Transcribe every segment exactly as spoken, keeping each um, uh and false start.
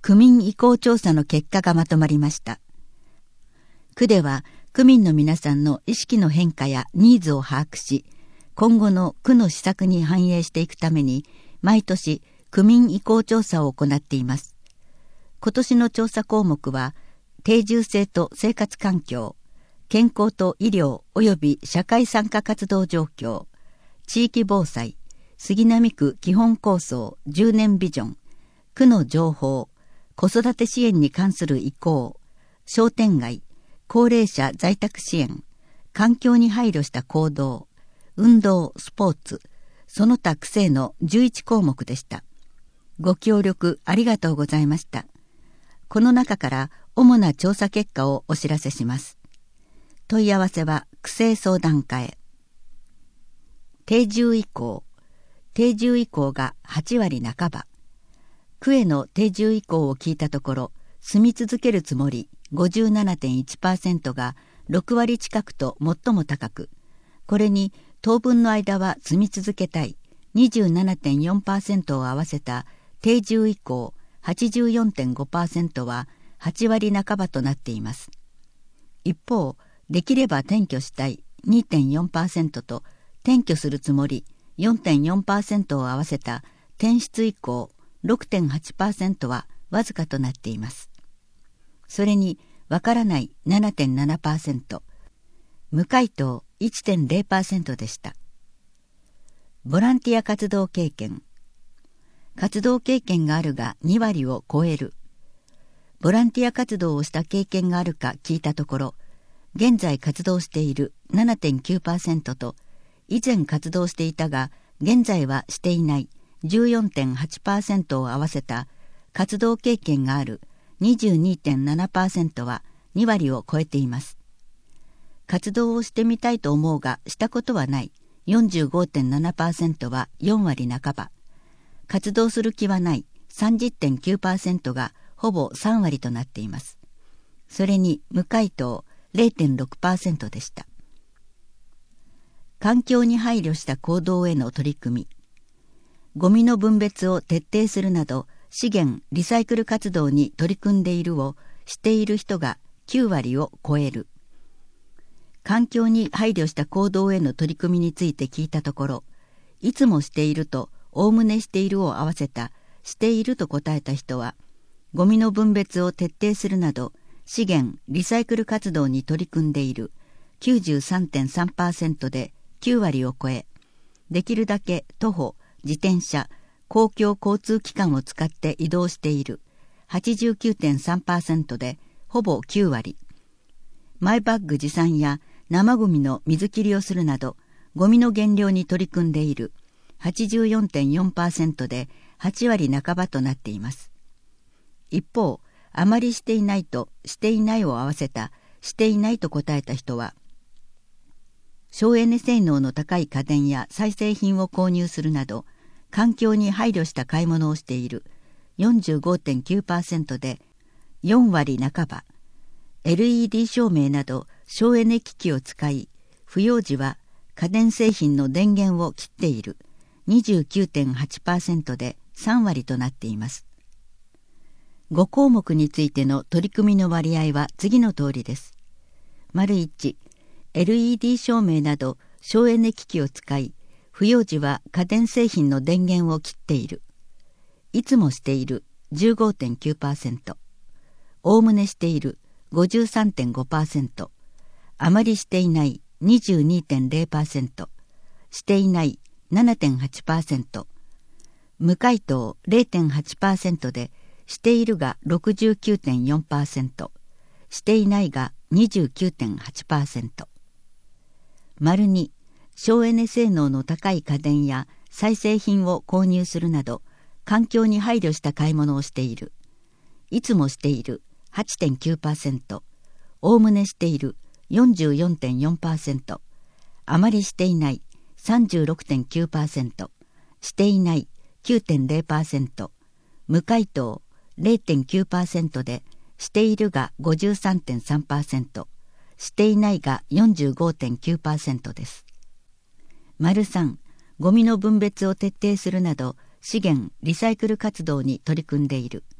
区民意向調査の結果がまとまりました。区では区民の皆さんの意識の変化やニーズを把握し、今後の区の施策に反映していくために毎年区民意向調査を行っています。今年の調査項目は定住性と生活環境、健康と医療及び社会参加活動状況、地域防災、杉並区基本構想じゅうねんビジョン、区の情報、子育て支援に関する意向、商店街、高齢者在宅支援、環境に配慮した行動、運動・スポーツ、その他区政のじゅういちこうもくでした。ご協力ありがとうございました。この中から主な調査結果をお知らせします。問い合わせは区政相談課へ。定住意向、定住意向がはちわりなかば。区への定住意向を聞いたところ、住み続けるつもり ごじゅうななてんいちパーセント がろくわり近くと最も高く、これに当分の間は住み続けたい にじゅうななてんよんパーセント を合わせた定住意向 はちじゅうよんてんごパーセント ははちわりなかばとなっています。一方、できれば転居したい にてんよんパーセント と転居するつもり よんてんよんパーセント を合わせた転出意向 ろくてんはちパーセント はわずかとなっています。それにわからない ななてんななパーセント、無回答 いちてんゼロパーセント でした。ボランティア活動経験。活動経験があるがにわりを超える。ボランティア活動をした経験があるか聞いたところ、現在活動している ななてんきゅうパーセント と以前活動していたが現在はしていない じゅうよんてんはちパーセント を合わせた活動経験がある にじゅうにてんななパーセント はにわりを超えています。活動をしてみたいと思うがしたことはない よんじゅうごてんななパーセント はよんわりなかば、活動する気はない さんじゅってんきゅうパーセント がほぼさんわりとなっています。それに無回答 れいてんろくパーセント でした。環境に配慮した行動への取り組み。ゴミの分別を徹底するなど資源リサイクル活動に取り組んでいるをしている人がきゅうわりを超える。環境に配慮した行動への取り組みについて聞いたところ、いつもしているとおおむねしているを合わせたしていると答えた人は、ゴミの分別を徹底するなど資源リサイクル活動に取り組んでいる きゅうじゅうさんてんさんパーセント できゅうわりを超え、できるだけ徒歩、自転車、公共交通機関を使って移動している はちじゅうきゅうてんさんパーセント でほぼきゅうわり、マイバッグ持参や生ゴミの水切りをするなどゴミの減量に取り組んでいる はちじゅうよんてんよんパーセント ではちわりなかばとなっています。一方、あまりしていないとしていないを合わせたしていないと答えた人は、省エネ性能の高い家電や再生品を購入するなど環境に配慮した買い物をしている よんじゅうごてんきゅうパーセント でよんわりなかば、エルイーディー 照明など省エネ機器を使い不要時は家電製品の電源を切っている にじゅうきゅうてんはちパーセント でさんわりとなっています。ごこうもくについての取り組みの割合は次の通りです。丸いち、エルイーディー 照明など省エネ機器を使い不要時は家電製品の電源を切っている。いつもしている じゅうごてんきゅうパーセント、おおむねしている ごじゅうさんてんごパーセント、あまりしていない にじゅうにてんゼロパーセント、していない ななてんはちパーセント、無回答 れいてんはちパーセント でしているが ろくじゅうきゅうてんよんパーセント、していないが にじゅうきゅうてんはちパーセント。丸に、省エネ性能の高い家電や再生品を購入するなど環境に配慮した買い物をしている。いつもしている はちてんきゅうパーセント、おおむねしている よんじゅうよんてんよんパーセント、あまりしていない さんじゅうろくてんきゅうパーセント、していない きゅうてんゼロパーセント、無回答 れいてんきゅうパーセント でしているが ごじゅうさんてんさんパーセント、していないが よんじゅうごてんきゅうパーセント です。丸さん、ゴミの分別を徹底するなど資源リサイクル活動に取り組んでいる。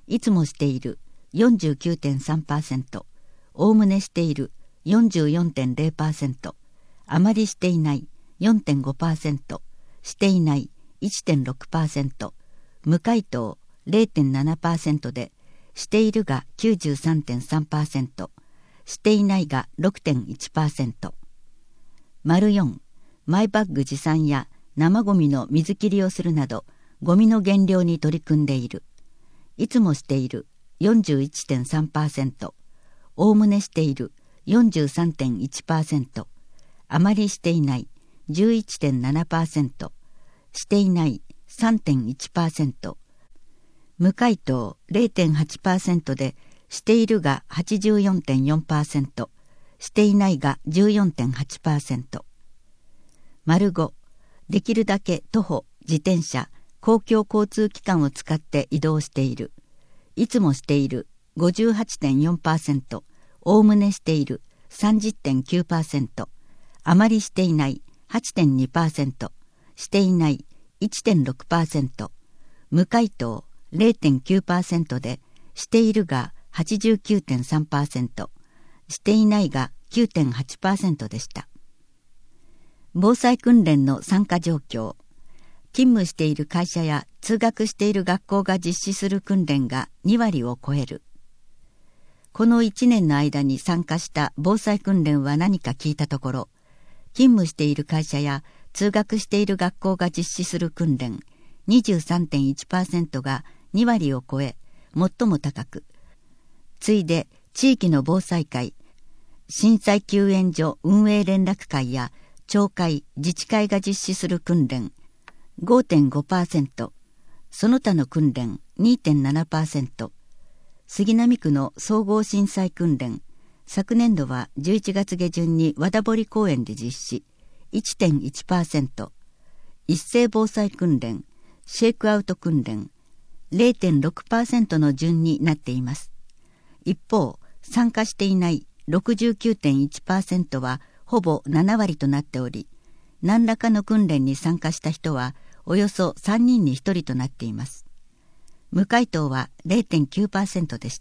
いつもしている よんじゅうきゅうてんさんパーセント、おおむねしている よんじゅうよんてんゼロパーセント、あまりしていない よんてんごパーセント、していない いってんろくパーセント、無回答 ゼロてんななパーセント で、しているが きゅうじゅうさんてんさんパーセント、していないが ろくてんいちパーセント。丸よん、マイバッグ持参や生ゴミの水切りをするなど、ゴミの減量に取り組んでいる。いつもしている よんじゅういってんさんパーセント、おおむねしている よんじゅうさんてんいちパーセント、あまりしていない じゅういってんななパーセント、していない さんてんいちパーセント、無回答 ゼロてんはちパーセント で、しているが はちじゅうよんてんよんパーセント、していないが じゅうよんてんはちパーセント。丸ご、できるだけ徒歩、自転車、公共交通機関を使って移動している。いつもしている ごじゅうはちてんよんパーセント、おおむねしている さんじゅってんきゅうパーセント、あまりしていない はちてんにパーセント、していない いってんろくパーセント、無回答 ゼロてんきゅうパーセント で、しているが はちじゅうきゅうてんさんパーセント、していないが きゅうてんはちパーセント でした。防災訓練の参加状況。勤務している会社や通学している学校が実施する訓練がにわりを超える。このいちねんの間に参加した防災訓練は何か聞いたところ、勤務している会社や通学している学校が実施する訓練 にじゅうさんてんいちパーセント がにわりを超え、最も高く、次いで地域の防災会、震災救援所運営連絡会や町会、自治会が実施する訓練 ごてんごパーセント、その他の訓練 にてんななパーセント、杉並区の総合震災訓練、昨年度はじゅういちがつ下旬に和田堀公園で実施 いってんいちパーセント、一斉防災訓練、シェイクアウト訓練 ゼロてんろくパーセント の順になっています。一方、参加していない ろくじゅうきゅうてんいちパーセント はほぼななわりとなっており、何らかの訓練に参加した人はおよそさんにんにひとりとなっています。無回答は ゼロてんきゅうパーセント でした。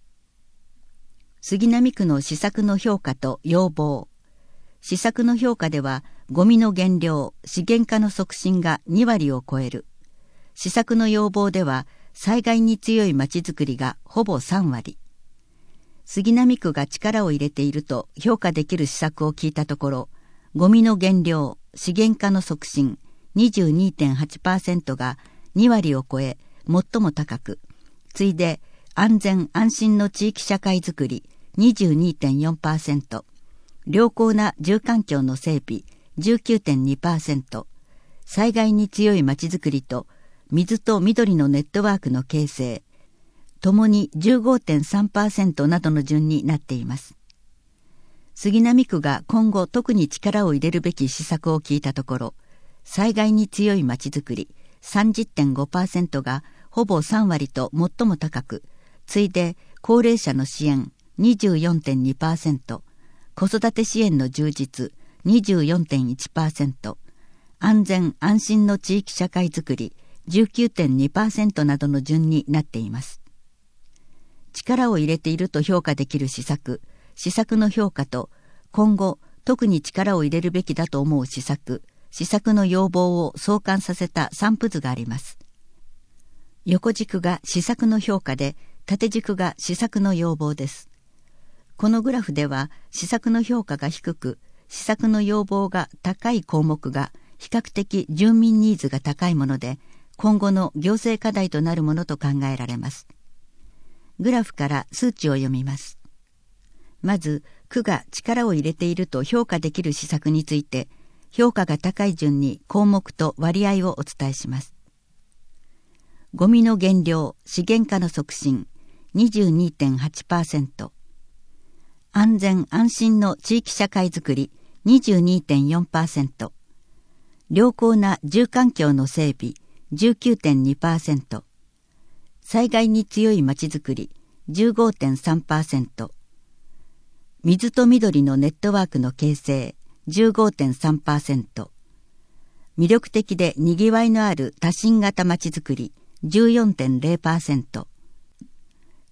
杉並区の施策の評価と要望。施策の評価では、ゴミの減量、資源化の促進がにわりを超える。施策の要望では、災害に強いまちづくりがほぼさんわり。杉並区が力を入れていると評価できる施策を聞いたところ、ゴミの減量、資源化の促進 にじゅうにてんはちパーセント がにわりを超え、最も高く、次いで安全安心の地域社会づくり にじゅうにてんよんパーセント、良好な住環境の整備 じゅうきゅうてんにパーセント、災害に強いまちづくりと水と緑のネットワークの形成、ともに じゅうごてんさんパーセント などの順になっています。杉並区が今後特に力を入れるべき施策を聞いたところ、災害に強いまちづくり さんじゅってんごパーセント がほぼさんわりと最も高く、次いで高齢者の支援 にじゅうよんてんにパーセント、子育て支援の充実 にじゅうよんてんいちパーセント、安全安心の地域社会づくり じゅうきゅうてんにパーセント などの順になっています。力を入れていると評価できる施策、施策の評価と今後特に力を入れるべきだと思う施策、施策の要望を相関させた散布図があります。横軸が施策の評価で、縦軸が施策の要望です。このグラフでは施策の評価が低く、施策の要望が高い項目が比較的住民ニーズが高いもので、今後の行政課題となるものと考えられます。グラフから数値を読みます。まず、区が力を入れていると評価できる施策について、評価が高い順に項目と割合をお伝えします。ゴミの減量、資源化の促進 にじゅうにてんはちパーセント、安全安心の地域社会づくり にじゅうにてんよんパーセント、良好な住環境の整備 じゅうきゅうてんにパーセント、災害に強いまちづくり じゅうごてんさんパーセント、水と緑のネットワークの形成 じゅうごてんさんパーセント、魅力的でにぎわいのある多神型まちづくり じゅうよんてんゼロパーセント、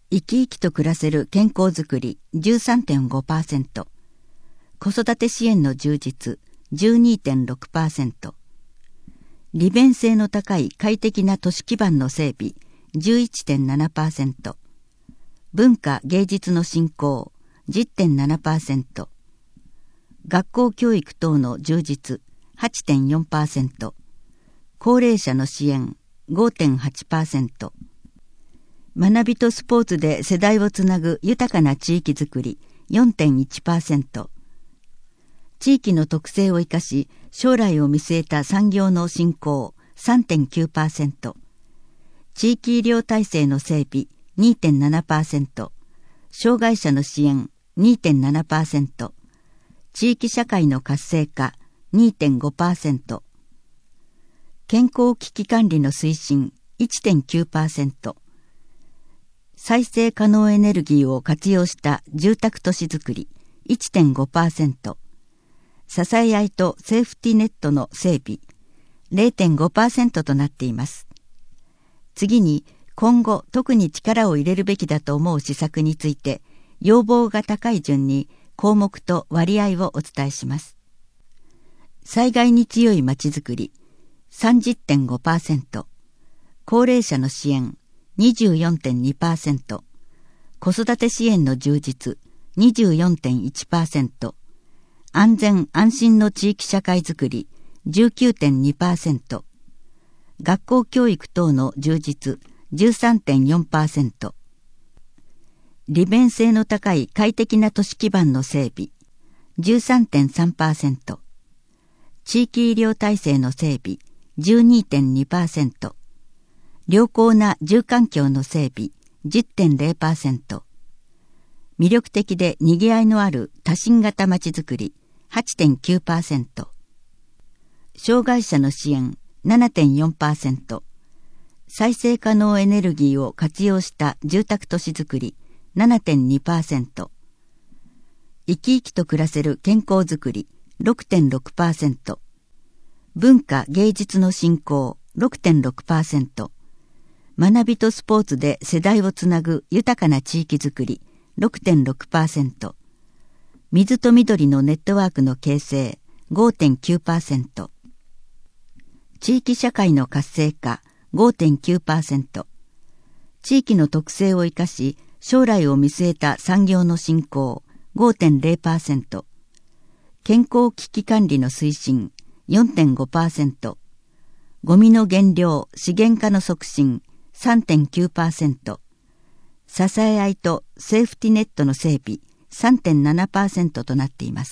生き生きと暮らせる健康づくり じゅうさんてんごパーセント、子育て支援の充実 じゅうにてんろくパーセント、利便性の高い快適な都市基盤の整備 じゅういってんななパーセント、文化芸術の振興 じゅってんななパーセント、学校教育等の充実 はちてんよんパーセント、高齢者の支援 ごてんはちパーセント、学びとスポーツで世代をつなぐ豊かな地域づくり よんてんいちパーセント、地域の特性を生かし将来を見据えた産業の振興 さんてんきゅうパーセント、地域医療体制の整備 にてんななパーセント、障害者の支援 にてんななパーセント、地域社会の活性化 にてんごパーセント、健康危機管理の推進 いってんきゅうパーセント、再生可能エネルギーを活用した住宅都市づくり いってんごパーセント、支え合いとセーフティネットの整備 れいてんごパーセント となっています。次に今後特に力を入れるべきだと思う施策について要望が高い順に項目と割合をお伝えします。災害に強いまちづくり さんじゅってんごパーセント、高齢者の支援 にじゅうよんてんにパーセント、子育て支援の充実 にじゅうよんてんいちパーセント、安全安心の地域社会づくり じゅうきゅうてんにパーセント、学校教育等の充実 じゅうさんてんよんパーセント、利便性の高い快適な都市基盤の整備 じゅうさんてんさんパーセント、地域医療体制の整備 じゅうにてんにパーセント、良好な住環境の整備 じゅってんれいパーセント、魅力的で賑わいのある多神型まちづくり はちてんきゅうパーセント、障害者の支援 ななてんよんパーセント、再生可能エネルギーを活用した住宅都市づくり ななてんにパーセント、生き生きと暮らせる健康づくり ろくてんろくパーセント、文化芸術の振興 ろくてんろくパーセント、学びとスポーツで世代をつなぐ豊かな地域づくり ろくてんろくパーセント、水と緑のネットワークの形成 ごてんきゅうパーセント、地域社会の活性化 ごてんきゅうパーセント、地域の特性を生かし将来を見据えた産業の振興 ごてんれいパーセント、健康危機管理の推進 よんてんごパーセント、ゴミの減量資源化の促進 さんてんきゅうパーセント、支え合いとセーフティネットの整備 さんてんななパーセント となっています。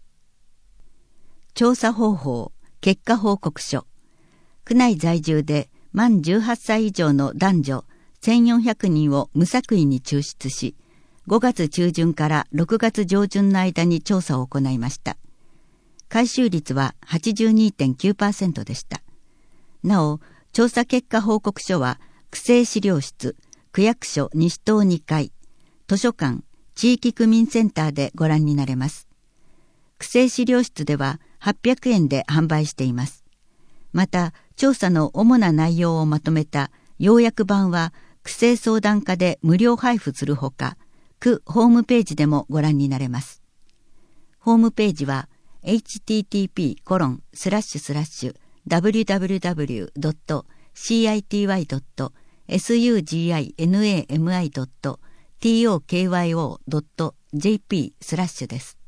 調査方法、結果報告書。区内在住で満じゅうはっさい以上の男女せんよんひゃくにんを無作為に抽出し、ごがつちゅうじゅんからろくがつじょうじゅんの間に調査を行いました。回収率は はちじゅうにてんきゅうパーセント でした。なお、調査結果報告書は、区政資料室、区役所西棟にかい、図書館、地域区民センターでご覧になれます。区政資料室でははっぴゃくえんで販売しています。また、調査の主な内容をまとめた要約版は、区政相談課で無料配布するほか、区ホームページでもご覧になれます。ホームページは、エイチティーティーピーコロンスラッシュスラッシュダブリューダブリューダブリュードットシーアイティーワイドットエスユージーアイエヌエーエムアイドットトーケーワイオードットジェーピースラッシュです。